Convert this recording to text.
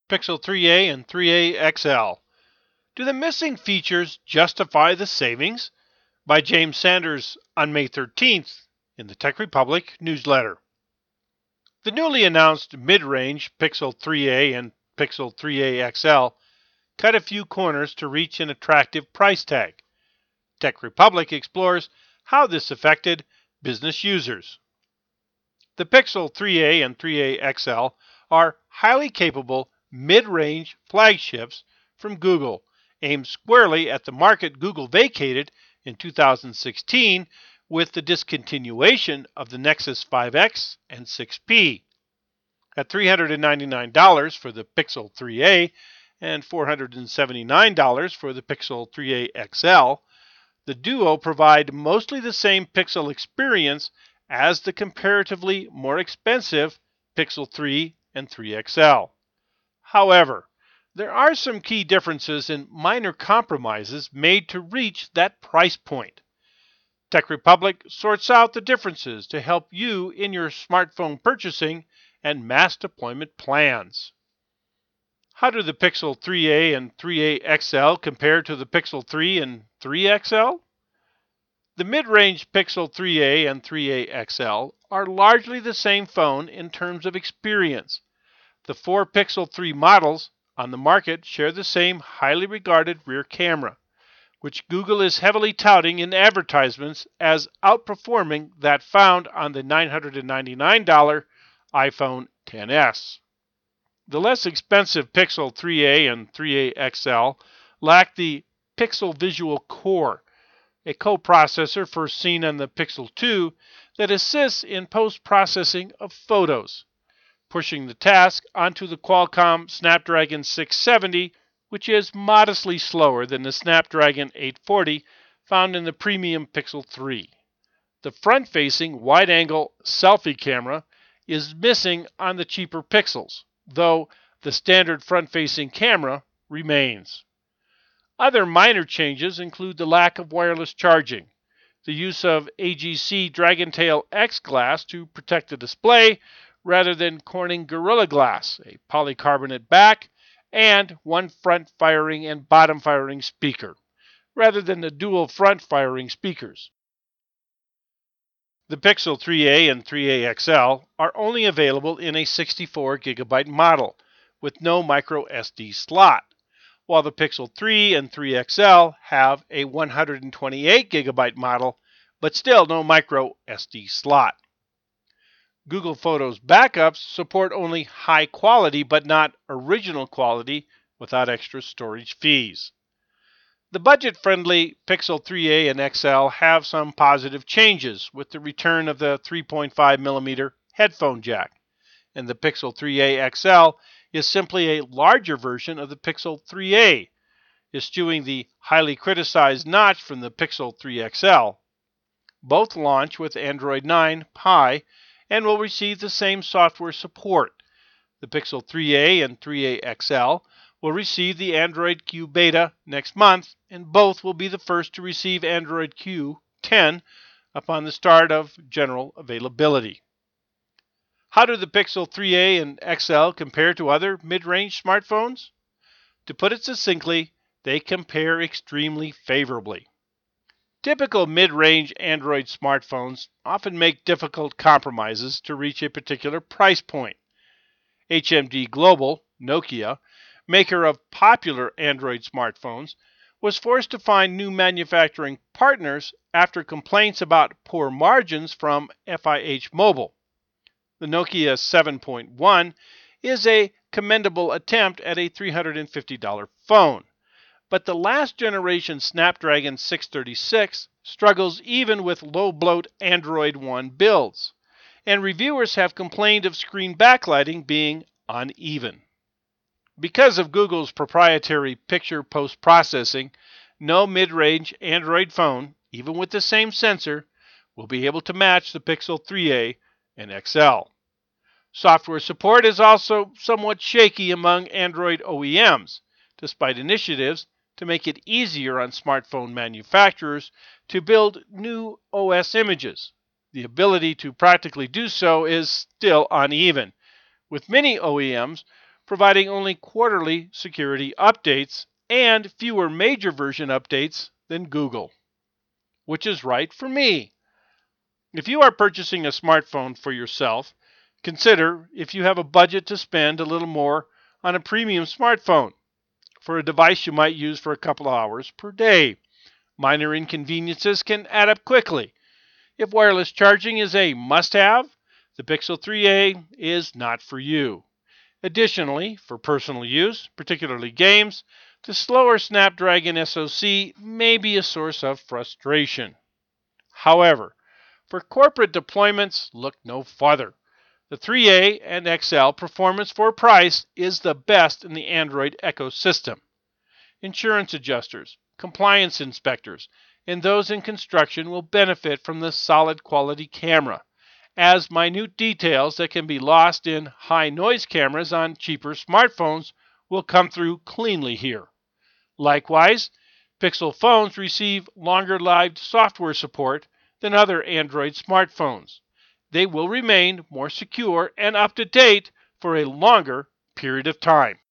Pixel 3a and 3a XL. Do the missing features justify the savings? By James Sanders on May 13th in the Tech Republic newsletter. The newly announced mid-range Pixel 3a and Pixel 3a XL cut a few corners to reach an attractive price tag. Tech Republic explores how this affected business users. The Pixel 3a and 3a XL are highly capable mid-range flagships from Google, aimed squarely at the market Google vacated in 2016 with the discontinuation of the Nexus 5X and 6P. At $399 for the Pixel 3a and $479 for the Pixel 3a XL, the duo provide mostly the same Pixel experience as the comparatively more expensive Pixel 3 and 3 XL. However, there are some key differences and minor compromises made to reach that price point. Tech Republic sorts out the differences to help you in your smartphone purchasing and mass deployment plans. How do the Pixel 3a and 3a XL compare to the Pixel 3 and 3 XL? The mid-range Pixel 3a and 3a XL are largely the same phone in terms of experience. The four Pixel 3 models on the market share the same highly regarded rear camera, which Google is heavily touting in advertisements as outperforming that found on the $999 iPhone XS. The less expensive Pixel 3a and 3a XL lack the Pixel Visual Core, a coprocessor first seen on the Pixel 2 that assists in post-processing of photos, pushing the task onto the Qualcomm Snapdragon 670, which is modestly slower than the Snapdragon 840 found in the premium Pixel 3. The front-facing wide-angle selfie camera is missing on the cheaper Pixels, though the standard front-facing camera remains. Other minor changes include the lack of wireless charging, the use of AGC Dragontail X glass to protect the display rather than Corning Gorilla Glass, a polycarbonate back, and one front-firing and bottom-firing speaker, rather than the dual front-firing speakers. The Pixel 3a and 3a XL are only available in a 64GB model, with no micro SD slot, while the Pixel 3 and 3 XL have a 128GB model, but still no micro SD slot. Google Photos backups support only high quality but not original quality without extra storage fees. The budget-friendly Pixel 3a and XL have some positive changes with the return of the 3.5mm headphone jack, and the Pixel 3a XL is simply a larger version of the Pixel 3a, eschewing the highly criticized notch from the Pixel 3 XL. Both launch with Android 9 Pie and will receive the same software support. The Pixel 3a and 3a XL will receive the Android Q beta next month, and both will be the first to receive Android Q 10 upon the start of general availability. How do the Pixel 3a and XL compare to other mid-range smartphones? To put it succinctly, they compare extremely favorably. Typical mid-range Android smartphones often make difficult compromises to reach a particular price point. HMD Global, Nokia, maker of popular Android smartphones, was forced to find new manufacturing partners after complaints about poor margins from FIH Mobile. The Nokia 7.1 is a commendable attempt at a $350 phone, but the last generation Snapdragon 636 struggles even with low-bloat Android One builds, and reviewers have complained of screen backlighting being uneven. Because of Google's proprietary picture post-processing, no mid-range Android phone, even with the same sensor, will be able to match the Pixel 3a and XL. Software support is also somewhat shaky among Android OEMs, despite initiatives to make it easier on smartphone manufacturers to build new OS images. The ability to practically do so is still uneven, with many OEMs providing only quarterly security updates and fewer major version updates than Google. Which is right for me. If you are purchasing a smartphone for yourself, consider if you have a budget to spend a little more on a premium smartphone for a device you might use for a couple of hours per day. Minor inconveniences can add up quickly. If wireless charging is a must-have, the Pixel 3a is not for you. Additionally, for personal use, particularly games, the slower Snapdragon SoC may be a source of frustration. However, for corporate deployments, look no farther. The 3A and XL performance for price is the best in the Android ecosystem. Insurance adjusters, compliance inspectors, and those in construction will benefit from the solid quality camera, as minute details that can be lost in high noise cameras on cheaper smartphones will come through cleanly here. Likewise, Pixel phones receive longer-lived software support than other Android smartphones. They will remain more secure and up-to-date for a longer period of time.